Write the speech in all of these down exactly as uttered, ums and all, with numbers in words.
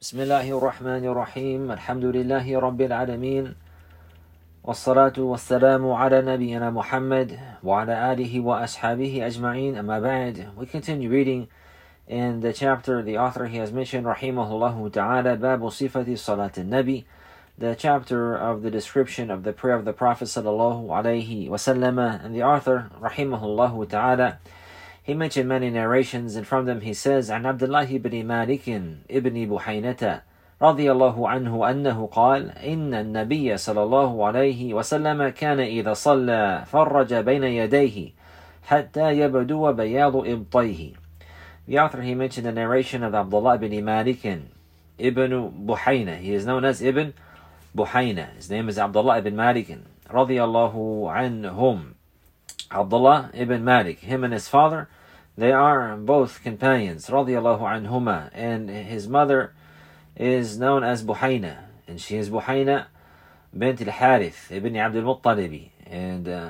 بسم الله الرحمن الرحيم الحمد لله رب العالمين والصلاة والسلام على نبينا Muhammad وعلى آله وأصحابه أجمعين أما بعد. We continue reading in the chapter the author he has mentioned rahimahullah ta'ala باب صفة صلاة النبي, the chapter of the description of the prayer of the Prophet sallallahu alayhi wasallam. And the author rahimahullah ta'ala, he mentioned many narrations, and from them he says, عن عبد الله بن مالك ابن بحينة رضي الله عنه أنه قال إن النبي صلى الله عليه وسلم كان إذا صلى فرج بين يديه حتى يبدو بياض إبطيه. The author he mentioned the narration of Abdullah ibn Malik ibn Buhayna. He is known as Ibn Buhayna. His name is Abdullah ibn Malik رضي الله عنهم. Abdullah ibn Malik, him and his father, they are both companions, radiyallahu anhuma, and his mother is known as Buhayna, and she is Buhayna bint al-Harith ibn Abd al-Muttalibi, and uh,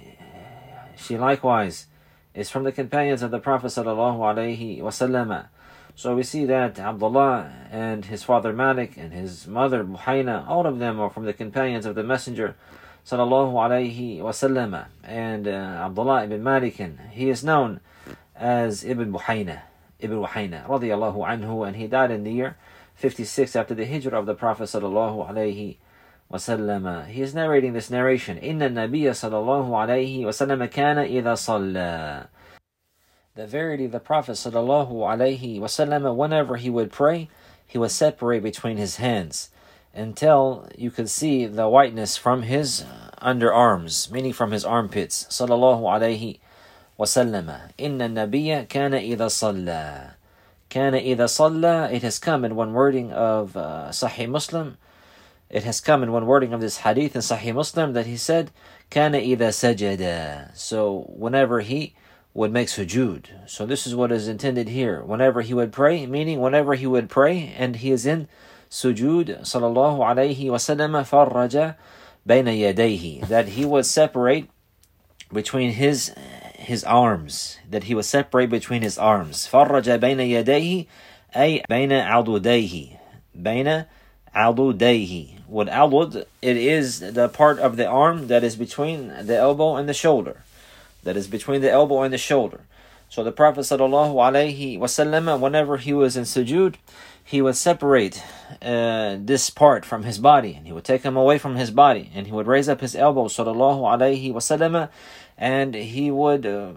she likewise is from the companions of the Prophet sallallahu alayhi wasallam. So we see that Abdullah and his father Malik and his mother Buhayna, all of them are from the companions of the Messenger sallallahu alayhi wasallam. And uh, Abdullah ibn Malik, he is known as Ibn Buhayna, Ibn Buhayna radiyallahu anhu, and he died in the year fifty-six after the hijrah of the Prophet sallallahu alayhi wasallam. He is narrating this narration, Inna Nabiya sallallahu alayhi wasallam kana idha salla. The verity the Prophet sallallahu alayhi wasallam, whenever he would pray, he would separate between his hands until you could see the whiteness from his underarms, meaning from his armpits. Sallallahu alayhi wasallam. Inna nabiyya kana idha salla. Kana idha salla. It has come in one wording of uh, Sahih Muslim. It has come in one wording of this hadith in Sahih Muslim that he said, Kana idha sajada. So whenever he would make sujood. So this is what is intended here. Whenever he would pray, meaning whenever he would pray and he is in sujood, sallallahu alayhi wasallam, farraja bayna yadayhi, that he would separate between his his arms, that he would separate between his arms. Farraja bayna yadayhi, ay bayna adudayhi, bayna adudayhi. What adud, it is the part of the arm that is between the elbow and the shoulder, that is between the elbow and the shoulder. So the Prophet sallallahu alayhi wasallam, whenever he was in sujood, he would separate uh, this part from his body, and he would take him away from his body, and he would raise up his elbows, sallallahu alayhi wasallam, and he would uh,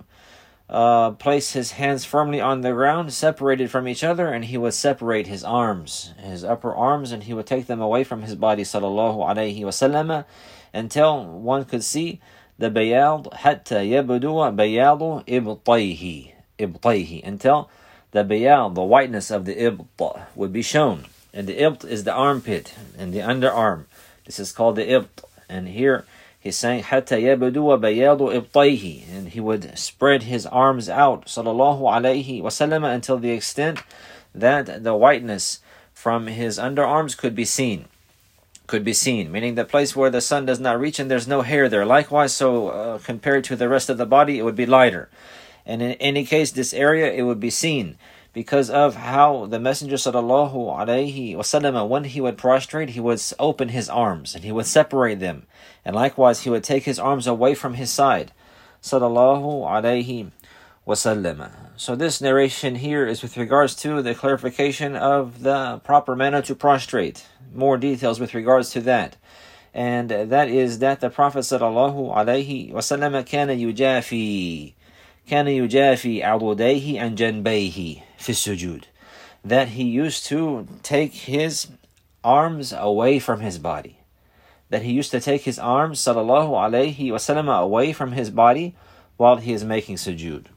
uh, place his hands firmly on the ground, separated from each other, and he would separate his arms, his upper arms, and he would take them away from his body, sallallahu alayhi wasallam, until one could see the bayad, hatta yabdu bayadu ibtayhi, ibtayhi, until the bayad, the whiteness of the ibt, would be shown. And the ibt is the armpit and the underarm. This is called the ibt. And here he's saying, hatta yabdu bayadu ibtayhi, and he would spread his arms out, sallallahu alayhi wasallam, until the extent that the whiteness from his underarms could be seen. Could be seen, meaning the place where the sun does not reach and there's no hair there. Likewise, so uh, compared to the rest of the body, it would be lighter. And in any case, this area, it would be seen because of how the Messenger sallallahu alayhi wasallam, when he would prostrate, he would open his arms and he would separate them. And likewise, he would take his arms away from his side, sallallahu alayhi wasallam. So this narration here is with regards to the clarification of the proper manner to prostrate. More details with regards to that. And that is that the Prophet sallallahu alayhi wasallam kana yujafi. كان يجافي عضديه عن جنبيه في السجود, that he used to take his arms away from his body, that he used to take his arms sallallahu alayhi wasallam away from his body while he is making sujood,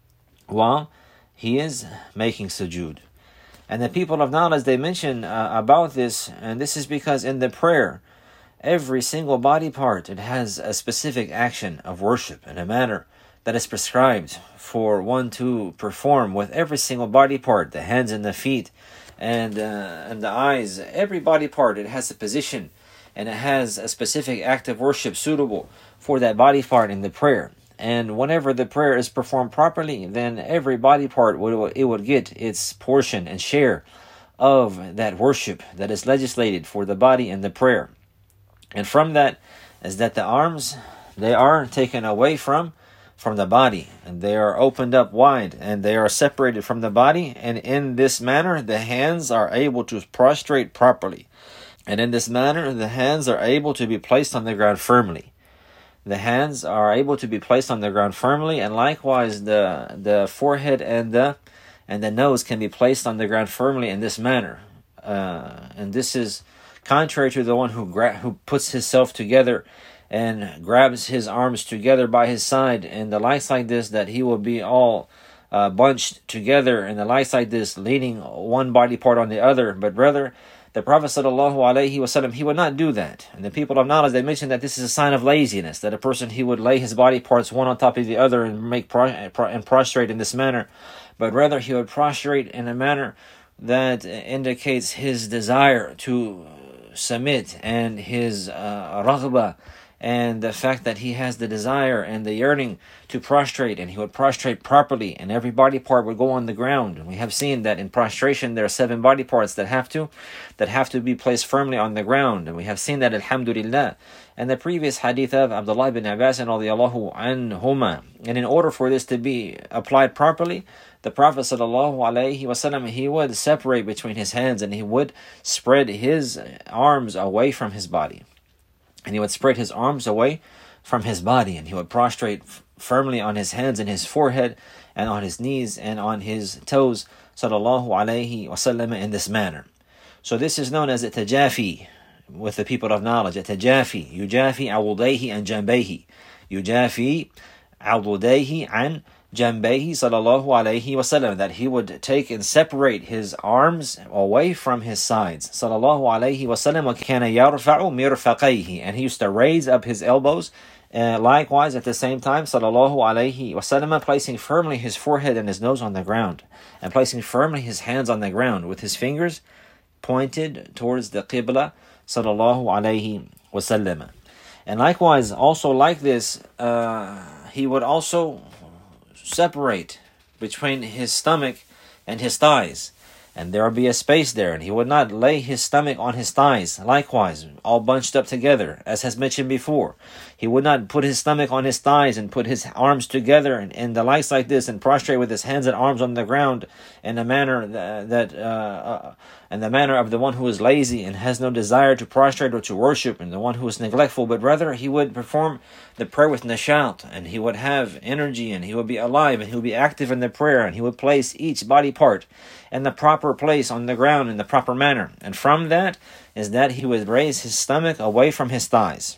while he is making sujood. And the people of knowledge, they mention uh, about this, and this is because in the prayer, every single body part, it has a specific action of worship and a manner that is prescribed for one to perform with every single body part, the hands and the feet and uh, and the eyes. Every body part, it has a position and it has a specific act of worship suitable for that body part in the prayer. And whenever the prayer is performed properly, then every body part would it would get its portion and share of that worship that is legislated for the body and the prayer. And from that is that the arms, they are taken away from from the body, and they are opened up wide, and they are separated from the body, and in this manner the hands are able to prostrate properly. And in this manner the hands are able to be placed on the ground firmly. The hands are able to be placed on the ground firmly, and likewise the the forehead and the and the nose can be placed on the ground firmly in this manner. Uh, and this is contrary to the one who gra- who puts himself together and grabs his arms together by his side, and the likes like this, that he will be all uh, bunched together, and the likes like this, leaning one body part on the other. But rather, the Prophet sallallahu alaihi wasallam, he would not do that. And the people of knowledge, they mentioned that this is a sign of laziness, that a person, he would lay his body parts one on top of the other and make pro- and prostrate in this manner. But rather, he would prostrate in a manner that indicates his desire to submit, and his uh, raghbah, and the fact that he has the desire and the yearning to prostrate, and he would prostrate properly, and every body part would go on the ground. And we have seen that in prostration there are seven body parts that have to that have to be placed firmly on the ground, and we have seen that, alhamdulillah. And the previous hadith of Abdullah ibn Abbas radiyallahu anhuma, and in order for this to be applied properly, the Prophet sallallahu alaihi wasallam, he would separate between his hands, and he would spread his arms away from his body. And he would spread his arms away from his body, and he would prostrate f- firmly on his hands and his forehead, and on his knees and on his toes, sallallahu alaihi wasallam, in this manner. So this is known as a tajafi with the people of knowledge. A tajafi, yujafi awudayhi and jambayhi. Yujafi awudayhi and jambayhi, sallallahu alaihi wasallam, that he would take and separate his arms away from his sides, sallallahu alaihi wasallam. وَكَانَ يَرْفَعُ مِرْفَقَيْهِ, and he used to raise up his elbows, uh, likewise at the same time, sallallahu alaihi wasallam, placing firmly his forehead and his nose on the ground, and placing firmly his hands on the ground with his fingers pointed towards the qibla, sallallahu alaihi wasallam. And likewise, also like this, uh, he would also separate between his stomach and his thighs, and there would be a space there, and he would not lay his stomach on his thighs, likewise, all bunched up together, as has mentioned before. He would not put his stomach on his thighs and put his arms together and, and the likes like this, and prostrate with his hands and arms on the ground in a manner that, that uh, uh, in the manner of the one who is lazy and has no desire to prostrate or to worship, and the one who is neglectful. But rather, he would perform the prayer with nashat, and he would have energy, and he would be alive, and he would be active in the prayer, and he would place each body part in the proper place on the ground in the proper manner. And from that is that he would raise his stomach away from his thighs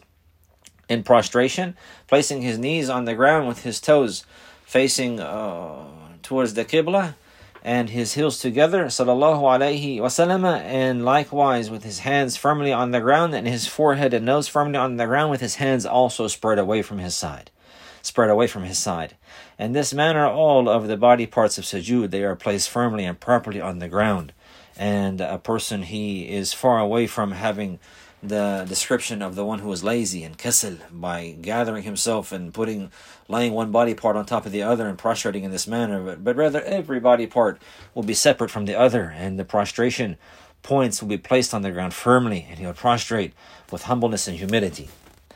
in prostration, placing his knees on the ground with his toes facing uh, towards the qibla, and his heels together, sallallahu alaihi wasallam, and likewise with his hands firmly on the ground, and his forehead and nose firmly on the ground, with his hands also spread away from his side. Spread away from his side. In this manner, all of the body parts of sujood, they are placed firmly and properly on the ground. And a person, he is far away from having the description of the one who is lazy and kasal, by gathering himself and putting, laying one body part on top of the other and prostrating in this manner. But, but rather, every body part will be separate from the other, and the prostration points will be placed on the ground firmly, and he will prostrate with humbleness and humility.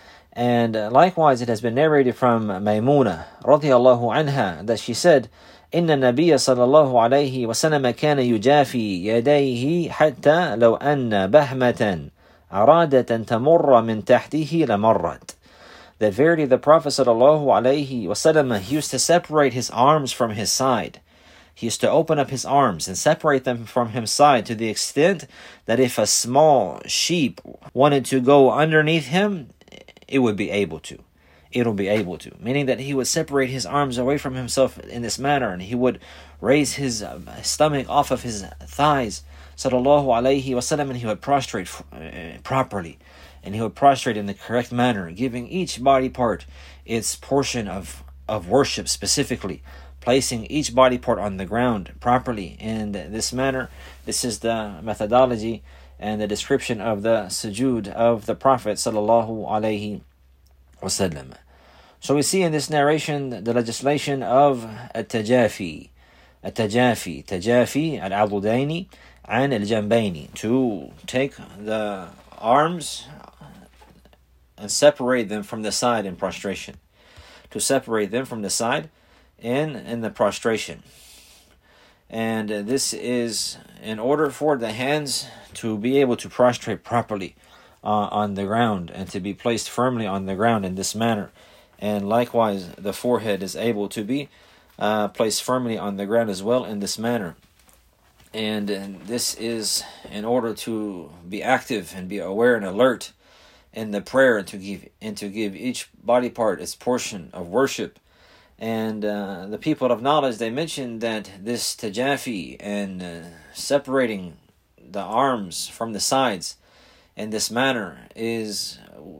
And uh, likewise, it has been narrated from Maymuna radiyallahu anha that she said, إن النبي صلى الله عليه وسلم كان يجافي يديه حتى لو أن بهمة أرادت أن تمر من تحته لمرت. That verily the Prophet sallallahu alaihi wasallam, he used to separate his arms from his side. He used to open up his arms and separate them from his side, to the extent that if a small sheep wanted to go underneath him, it would be able to. It will be able to. Meaning that he would separate his arms away from himself in this manner, and he would raise his uh, stomach off of his thighs, sallallahu alaihi wasallam, and he would prostrate uh, properly. And he would prostrate in the correct manner, giving each body part its portion of, of worship specifically, placing each body part on the ground properly in this manner. This is the methodology and the description of the sujood of the Prophet sallallahu alaihi wasallam. So we see in this narration the legislation of at-tajafi, at-tajafi, tajafi al-adudaini, عن الجنبين, to take the arms and separate them from the side in prostration. To separate them from the side in, in the prostration. And uh, this is in order for the hands to be able to prostrate properly uh, on the ground and to be placed firmly on the ground in this manner. And likewise, the forehead is able to be uh, placed firmly on the ground as well in this manner. And, and this is in order to be active and be aware and alert in the prayer, and to give and to give each body part its portion of worship. And uh, the people of knowledge, they mentioned that this tajafi and uh, separating the arms from the sides in this manner is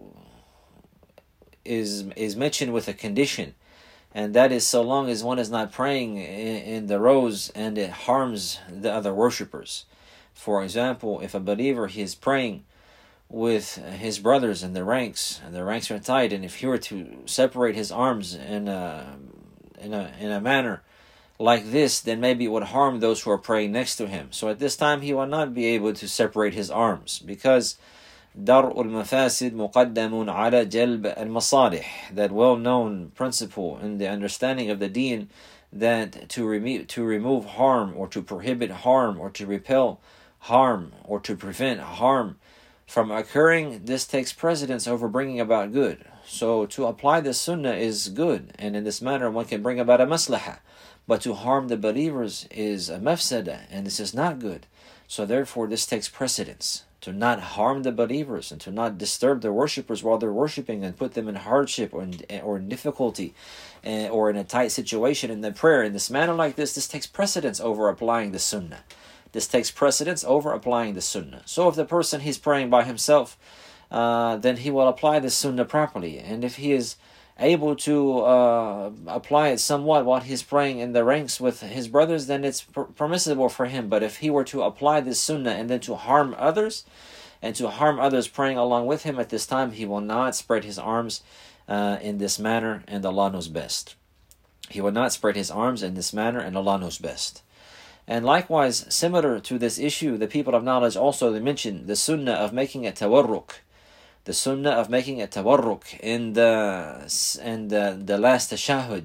is is mentioned with a condition, and that is so long as one is not praying in, in the rows and it harms the other worshippers. For example, if a believer he is praying with his brothers in the ranks, and the ranks are tight, and if he were to separate his arms in a in a in a manner like this, then maybe it would harm those who are praying next to him. So at this time he will not be able to separate his arms, because درء المفاسد مقدم على جلب المصالح, that well-known principle in the understanding of the deen, that to remove to remove harm, or to prohibit harm, or to repel harm, or to prevent harm from occurring, this takes precedence over bringing about good. So to apply the sunnah is good, and in this manner one can bring about a maslahah. But to harm the believers is a mafsada, and this is not good. So therefore this takes precedence, to not harm the believers and to not disturb the worshippers while they're worshiping and put them in hardship or in, or in difficulty uh, or in a tight situation in the prayer. In this manner like this, this takes precedence over applying the sunnah. This takes precedence over applying the sunnah. So if the person he's praying by himself, uh, then he will apply the sunnah properly. And if he is able to uh, apply it somewhat while he's praying in the ranks with his brothers, then it's per- permissible for him. But if he were to apply this sunnah and then to harm others, and to harm others praying along with him at this time, he will not spread his arms uh, in this manner, and Allah knows best. He will not spread his arms in this manner, and Allah knows best. And likewise, similar to this issue, the people of knowledge also, they mention the sunnah of making a tawarruk. The sunnah of making a tawarruk in the in the, the last tashahhud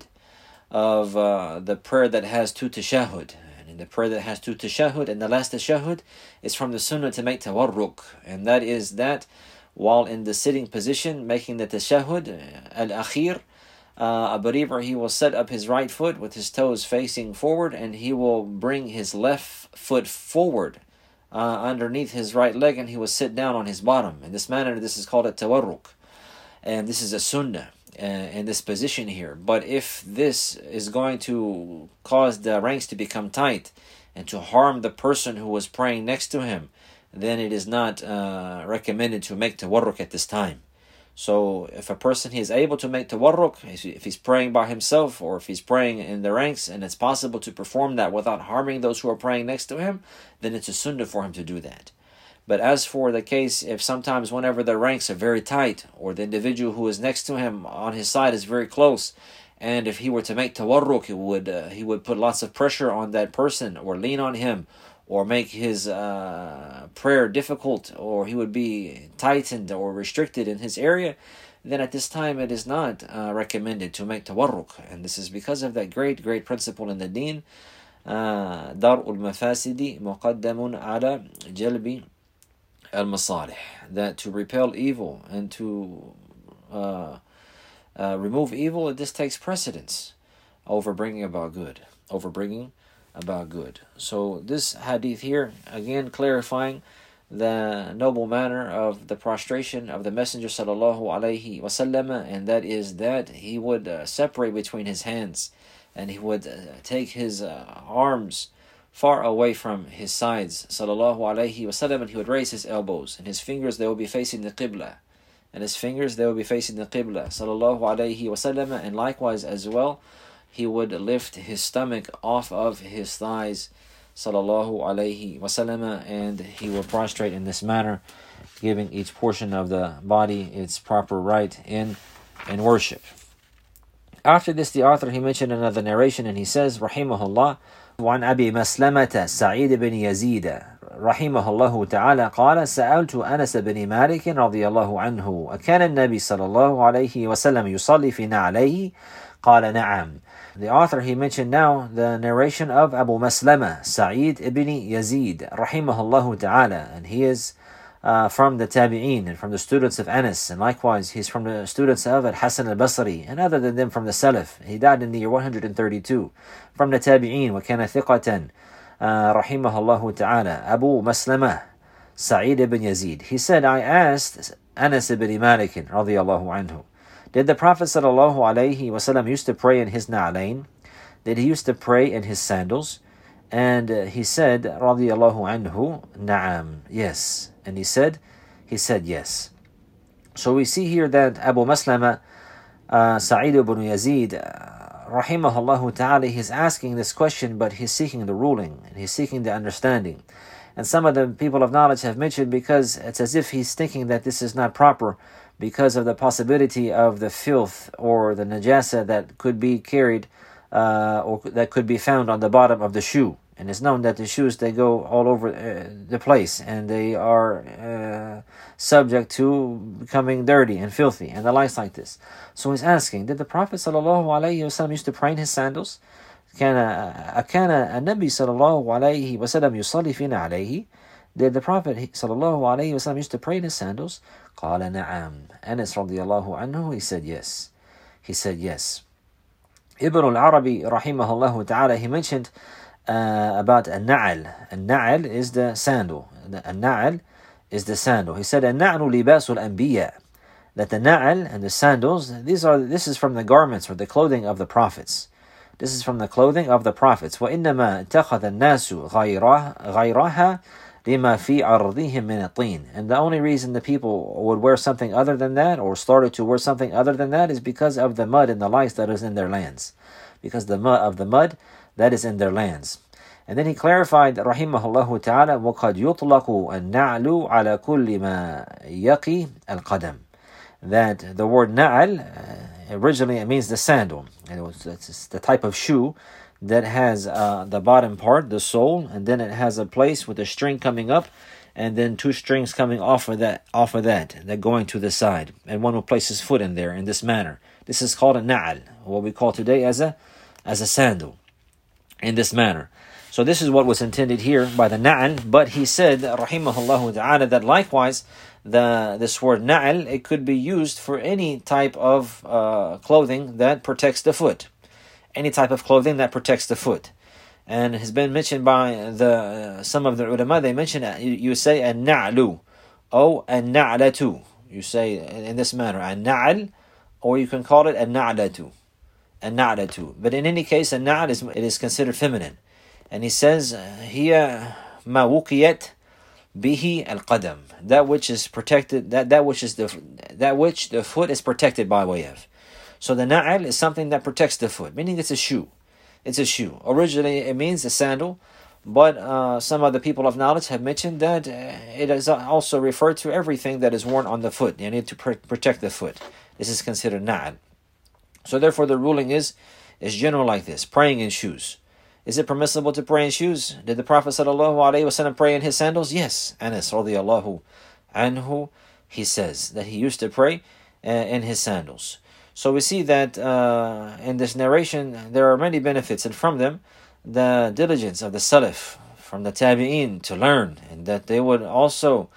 of uh, the prayer that has two tashahhud. And in the prayer that has two tashahhud, and the last tashahhud is from the sunnah to make tawarruk. And that is that while in the sitting position, making the tashahhud, al-akhir, Uh, a believer, he will set up his right foot with his toes facing forward, and he will bring his left foot forward uh, underneath his right leg, and he will sit down on his bottom. In this manner, this is called a tawarruk, and this is a sunnah uh, in this position here. But if this is going to cause the ranks to become tight and to harm the person who was praying next to him, then it is not uh, recommended to make tawarruk at this time. So if a person he is able to make tawarruk, if he's praying by himself or if he's praying in the ranks and it's possible to perform that without harming those who are praying next to him, then it's a sunnah for him to do that. But as for the case, if sometimes whenever the ranks are very tight, or the individual who is next to him on his side is very close, and if he were to make tawarruk, it would uh, he would put lots of pressure on that person, or lean on him, or make his uh, prayer difficult, or he would be tightened or restricted in his area, then at this time it is not uh, recommended to make tawarruk. And this is because of that great, great principle in the deen, dar'ul mafasidi muqaddamun ala jalbi al-masalih, that to repel evil and to uh, uh, remove evil, this takes precedence over bringing about good, over bringing about good. So this hadith here, again clarifying the noble manner of the prostration of the Messenger sallallahu alaihi wasallam, and that is that he would uh, separate between his hands, and he would uh, take his uh, arms far away from his sides sallallahu alaihi wasallam, and he would raise his elbows, and his fingers, they will be facing the qibla, and his fingers, they will be facing the qibla sallallahu alaihi wasallam. And likewise as well, he would lift his stomach off of his thighs, sallallahu alaihi wasallam, and he would prostrate in this manner, giving each portion of the body its proper right in in worship. After this, the author, he mentioned another narration, and he says, rahimahullah, وعن أبي مسلمة سعيد بن يزيد رحمه الله تعالى قال سألت أنس بن مالك رضي الله عنه أكان النبي صلى الله عليه وسلم يصلي في نعليه قال نعم. The author, he mentioned now the narration of Abu Maslama, Sa'id ibn Yazid, rahimahullah ta'ala, and he is uh, from the Tabi'een and from the students of Anas, and likewise he's from the students of Al-Hasan al-Basri, and other than them from the Salaf. He died in the year one hundred thirty-two. From the Tabi'een, وَكَانَ ثِقَةً rahimahullah ta'ala, Abu Maslama, Sa'id ibn Yazid. He said, I asked Anas ibn Malik radiyallahu anhu, did the Prophet sallallahu alayhi wasallam used to pray in his na'alain? Did he used to pray in his sandals? And uh, he said, radiyallahu anhu, na'am, yes. And he said, he said yes. So we see here that Abu Maslama, uh, Sa'id ibn Yazid, uh, rahimahullah ta'ala, he's asking this question, but he's seeking the ruling, and he's seeking the understanding. And some of the people of knowledge have mentioned, because it's as if he's thinking that this is not proper, because of the possibility of the filth or the najasa that could be carried uh, or that could be found on the bottom of the shoe. And it's known that the shoes, they go all over uh, the place, and they are uh, subject to becoming dirty and filthy and the likes like this. So he's asking, did the Prophet ﷺ used to pray in his sandals? كان أكان النبي صلى الله عليه وسلم يصلي فينا عليه? Did the Prophet sallallahu alayhi wasallam used to pray in his sandals? قال نعم. Anas radiyallahu anhu, he said yes. He said yes. Ibn al-Arabi rahimahullah ta'ala, he mentioned uh, about an-na'al. An-na'al is the sandal. An-na'al is the sandal. He said an-na'lu libasul anbiya. That the na'al and the sandals, these are this is from the garments or the clothing of the prophets. This is from the clothing of the prophets. وَإِنَّمَا اتَّخَذَ النَّاسُ غَيْرَهَا لِمَا فِي عَرْضِهِمْ مِنَ الطِّينِ. And the only reason the people would wear something other than that, or started to wear something other than that, is because of the mud and the lice that is in their lands. Because the mud of the mud that is in their lands. And then he clarified, rahimahullah ta'ala, وَقَدْ يُطْلَقُ النَّعْلُ عَلَى كُلِّ مَا يَقِي الْقَدَمِ. That the word na'al, uh, originally it means the sandal. And it was, it's the type of shoe that has uh, the bottom part, the sole, and then it has a place with a string coming up, and then two strings coming off of that, off of that, that going to the side, and one will place his foot in there in this manner. This is called a na'al, what we call today as a as a sandal, in this manner. So this is what was intended here by the na'al. But he said, rahimahullah ta'ala, that likewise the this word na'al, it could be used for any type of uh, clothing that protects the foot. Any type of clothing that protects the foot. And has been mentioned by the uh, some of the ulama, they mention uh, you, you say an-na'lu or an-na'latu. You say in this manner, an-na'al, or you can call it an-na'latu. An-na'latu. But in any case, an-na'al is it is considered feminine. And he says, "Hiya ma wuqiyat bihi al-qadam." That which is protected, that, that which is the that which the foot is protected by way of. So the na'al is something that protects the foot, meaning it's a shoe. It's a shoe. Originally, it means a sandal, but uh, some of the people of knowledge have mentioned that uh, it is also referred to everything that is worn on the foot. You need to pr- protect the foot. This is considered na'al. So therefore, the ruling is is general like this: praying in shoes. Is it permissible to pray in shoes? Did the Prophet sallallahu alaihi wasallam pray in his sandals? Yes. Anas radiyallahu anhu, he says that he used to pray uh, in his sandals. So we see that uh, in this narration there are many benefits, and from them the diligence of the Salaf, from the Tabi'een, to learn, and that they would also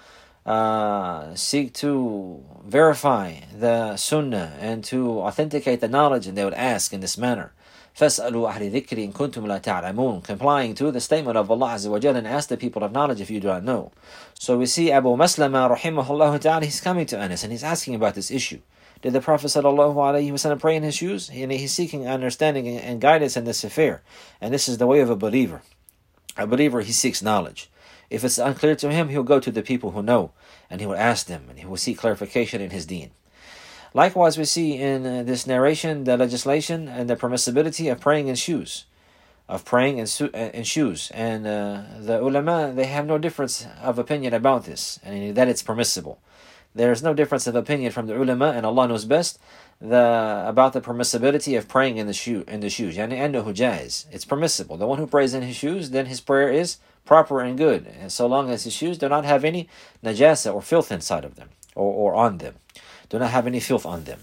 uh, seek to verify the Sunnah and to authenticate the knowledge, and they would ask in this manner. فَاسْأَلُوا أَهْلِ ذِكْرِ إِن كُنْتُمْ لَا تَعْلَمُونَ, complying to the statement of Allah Azza wa Jalla, and ask the people of knowledge if you do not know. So we see Abu Maslama rahimahullah ta'ala, he's coming to Anas and he's asking about this issue. Did the Prophet sallallahu alaihi wasallam pray in his shoes? And he's seeking understanding and guidance in this affair. And this is the way of a believer. A believer, he seeks knowledge. If it's unclear to him, he'll go to the people who know, and he will ask them, and he will seek clarification in his deen. Likewise, we see in uh, this narration the legislation and the permissibility of praying in shoes, of praying in, su- uh, in shoes. And uh, the ulama, they have no difference of opinion about this, and that it's permissible. There's no difference of opinion from the ulama, and Allah knows best the about the permissibility of praying in the shoe in the shoes. يعني أنه جائز. It's permissible. The one who prays in his shoes, then his prayer is proper and good, and so long as his shoes do not have any najasa or filth inside of them, or, or on them, do not have any filth on them.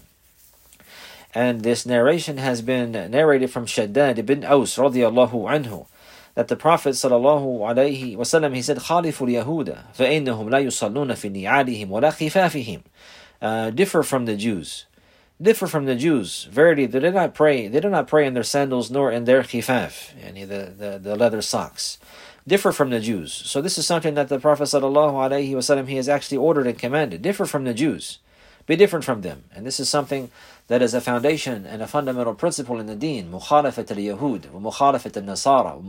And this narration has been narrated from Shaddad ibn Aus radiyallahu anhu, that the Prophet sallallahu alayhi wasallam, he said, خالف اليهود فإنهم لا يصلون في نعالهم ولا خفافهم. Uh, differ from the Jews. Differ from the Jews. Verily, they do not pray. They do not pray in their sandals nor in their khifaf, yani the, the, the leather socks. Differ from the Jews. So this is something that the Prophet sallallahu alaihi wasallam, he has actually ordered and commanded. Differ from the Jews. Be different from them. And this is something that is a foundation and a fundamental principle in the deen. مخالفة اليهود ومخالفة النصارى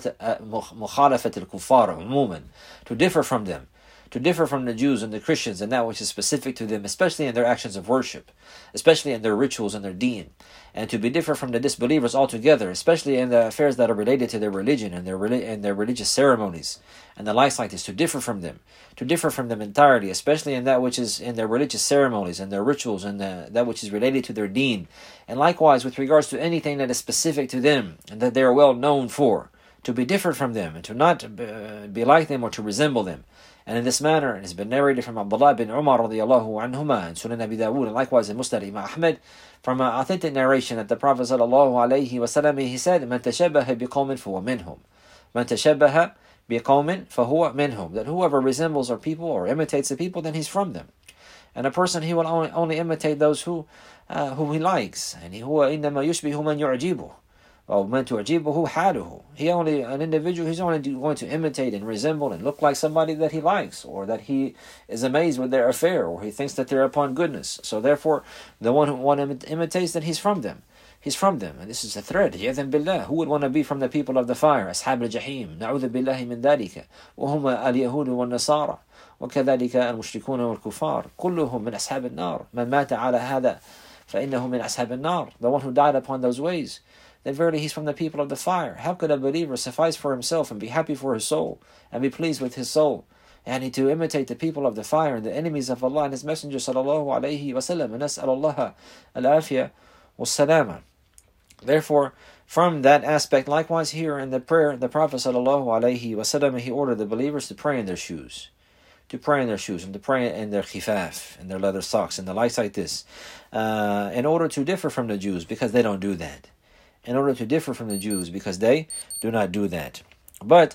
ومخالفة الكفار عموما. To differ from them. To differ from the Jews and the Christians and that which is specific to them, especially in their actions of worship, especially in their rituals and their deen, and to be different from the disbelievers altogether, especially in the affairs that are related to their religion and their and their religious ceremonies and the likes like this. To differ from them, to differ from them entirely, especially in that which is in their religious ceremonies and their rituals and the, that which is related to their deen, and likewise with regards to anything that is specific to them and that they are well known for. To be different from them and to not be like them or to resemble them. And in this manner, it has been narrated from Abdullah bin Umar radiyallahu anhuma and Sunan Abi Dawud, and likewise in Musnad Imam Ahmed, from an authentic narration that the Prophet sallallahu alayhi wasallam, he said, "Man tashabbaha biqawmin fahuwa minhum." Man tashabbaha biqawmin fahuwa minhum. That whoever resembles or people or imitates the people, then he's from them. And a person, he will only, only imitate those who uh, who he likes. And huwa innama yushbihu man yu'jibuhu. Or man tu'jibuhu haluhu. He only, an individual, he's only going to imitate and resemble and look like somebody that he likes, or that he is amazed with their affair, or he thinks that they're upon goodness. So therefore, the one who one imitates, then he's from them. He's from them. And this is a threat. يَذَنْ بِاللَّهِ. Who would want to be from the people of the fire? أصحاب الجحيم. نعوذ بالله من ذلك. وهم اليهود والنصارى. وكذلك المشركون والكفار. كلهم من أصحاب النار. من مات على هذا فإنه من أصحاب النار. The one who died upon those ways, then verily he's from the people of the fire. How could a believer suffice for himself and be happy for his soul and be pleased with his soul, and to imitate the people of the fire and the enemies of Allah and His Messenger sallallahu alayhi wa sallam? And nas'al Allah al-afiyah was-salama. Therefore, from that aspect, likewise here in the prayer, the Prophet sallallahu alayhi wa sallam, he ordered the believers to pray in their shoes. To pray in their shoes and to pray in their khifaf, in their leather socks, and the likes like this, uh, in order to differ from the Jews, because they don't do that. In order to differ from the Jews, because they do not do that. But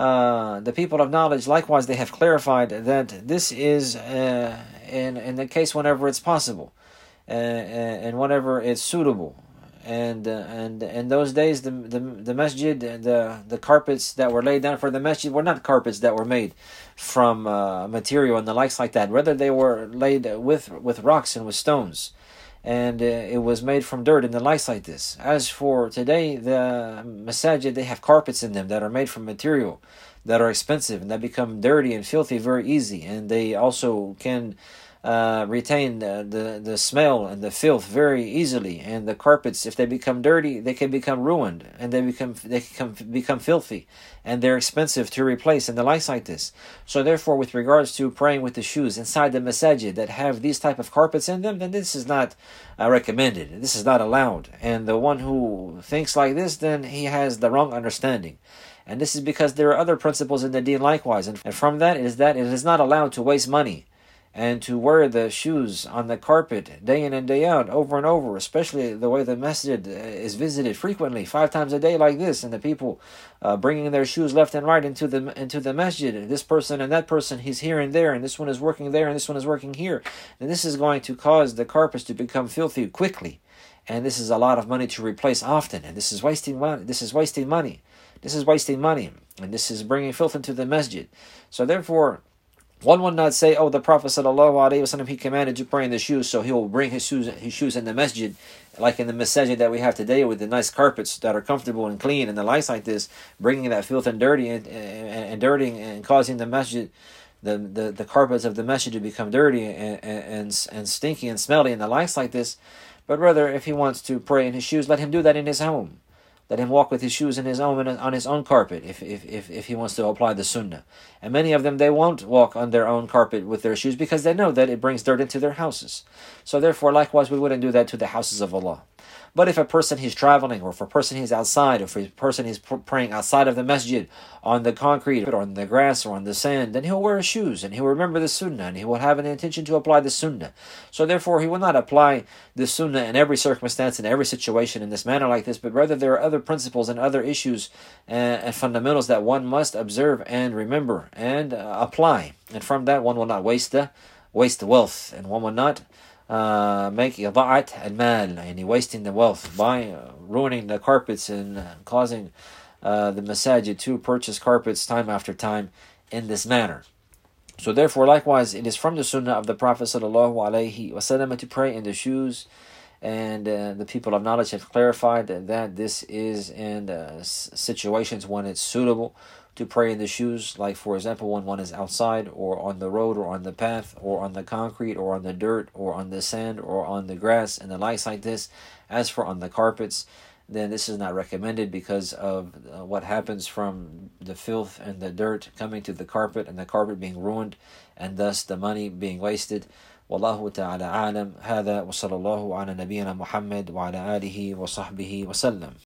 uh, the people of knowledge, likewise, they have clarified that this is uh, in in the case whenever it's possible, uh, and whenever it's suitable. And uh, and in those days, the the the masjid, the the carpets that were laid down for the masjid were not carpets that were made from uh, material and the likes like that. Rather, they were laid with with rocks and with stones. And uh, it was made from dirt and the likes like this. As for today, the masajid, they have carpets in them that are made from material that are expensive and that become dirty and filthy very easy, and they also can uh, retain the, the the smell and the filth very easily. And the carpets, if they become dirty, they can become ruined and they become they can become filthy, and they're expensive to replace and the likes like this. So therefore, with regards to praying with the shoes inside the masajid that have these type of carpets in them, then this is not uh, recommended. This is not allowed. And the one who thinks like this, then he has the wrong understanding. And this is because there are other principles in the deen likewise. And from that is that it is not allowed to waste money and to wear the shoes on the carpet day in and day out, over and over, especially the way the masjid is visited frequently, five times a day like this, and the people uh, bringing their shoes left and right into the into the masjid. And this person and that person, he's here and there, and this one is working there, and this one is working here. And this is going to cause the carpets to become filthy quickly. And this is a lot of money to replace often, and this is wasting money. This is wasting money. This is wasting money, and this is bringing filth into the masjid. So therefore, one would not say, oh, the Prophet sallallahu alaihi wasallam, he commanded to pray in the shoes, so he will bring his shoes, his shoes in the masjid, like in the masjid that we have today with the nice carpets that are comfortable and clean and the likes like this, bringing that filth and dirty and, and, and dirtying and causing the masjid, the, the, the carpets of the masjid to become dirty and, and, and stinky and smelly and the likes like this. But rather, if he wants to pray in his shoes, let him do that in his home. let him walk with his shoes in his own on his own carpet if, if, if, if he wants to apply the sunnah. And many of them, they won't walk on their own carpet with their shoes because they know that it brings dirt into their houses. So therefore, likewise, we wouldn't do that to the houses of Allah. But if a person he's traveling, or if a person he's outside, or if a person he's praying outside of the masjid, on the concrete, or on the grass, or on the sand, then he'll wear his shoes, and he'll remember the sunnah, and he will have an intention to apply the sunnah. So therefore, he will not apply the sunnah in every circumstance, in every situation, in this manner like this, but rather there are other principles and other issues and, and fundamentals that one must observe and remember and uh, apply. And from that, one will not waste the, waste the wealth, and one will not Uh, make ida'at al-mal, and wasting the wealth by uh, ruining the carpets and uh, causing uh, the masajid to purchase carpets time after time in this manner. So therefore, likewise, it is from the sunnah of the Prophet sallallahu alaihi wasallam to pray in the shoes, and uh, the people of knowledge have clarified that, that this is in uh, situations when it's suitable to pray in the shoes, like for example when one is outside or on the road or on the path or on the concrete or on the dirt or on the sand or on the grass and the likes like this. As for on the carpets, then this is not recommended because of uh, what happens from the filth and the dirt coming to the carpet and the carpet being ruined and thus the money being wasted. Wallahu ta'ala alam. Hada wa sallallahu ala nabiyyina Muhammad wa ala alihi wa sahbihi wa sallam.